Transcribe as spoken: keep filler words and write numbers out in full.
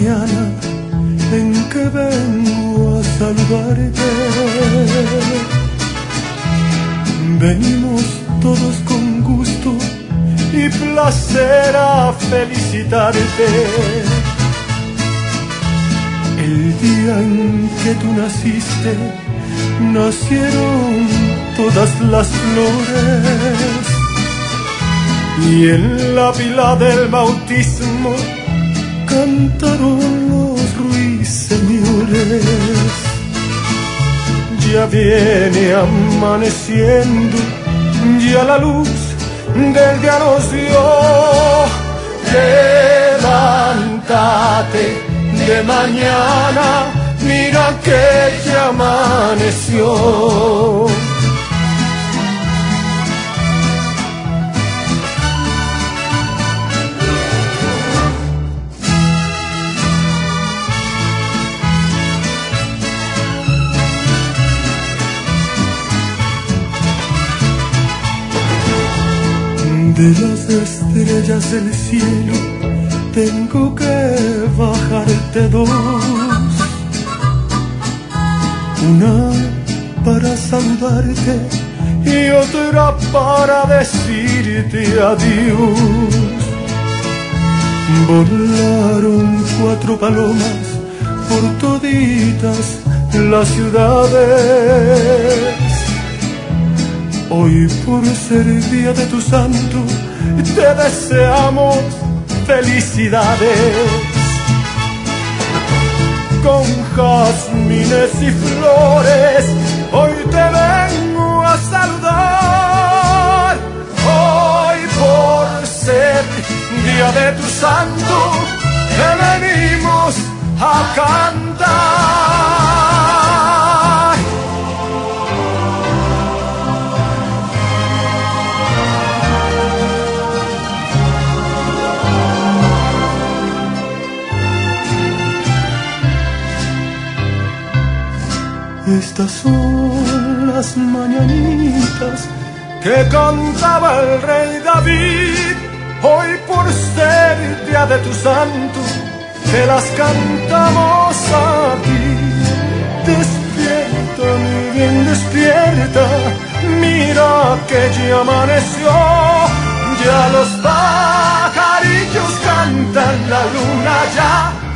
mañana en que vengo a saludarte. Venimos todos con gusto y placer a felicitarte. El día en que tú naciste, nacieron todas las flores, y en la pila del bautismo cantaron los ruiseñores. Ya viene amaneciendo, ya la luz del día nos dio. Levántate de mañana, mira que ya amaneció. De las estrellas del cielo tengo que bajarte dos, una para saludarte y otra para decirte adiós. Volaron cuatro palomas por toditas las ciudades. Hoy, por ser día de tu santo, te deseamos felicidades. Con jazmines y flores, hoy te vengo a saludar. Hoy, por ser día de tu santo, te venimos a cantar. Estas son las mañanitas que cantaba el rey David. Hoy, por ser día de tu santo, te las cantamos a ti. Despierta, mi bien, despierta, mira que ya amaneció. Ya los pajarillos cantan, la luna ya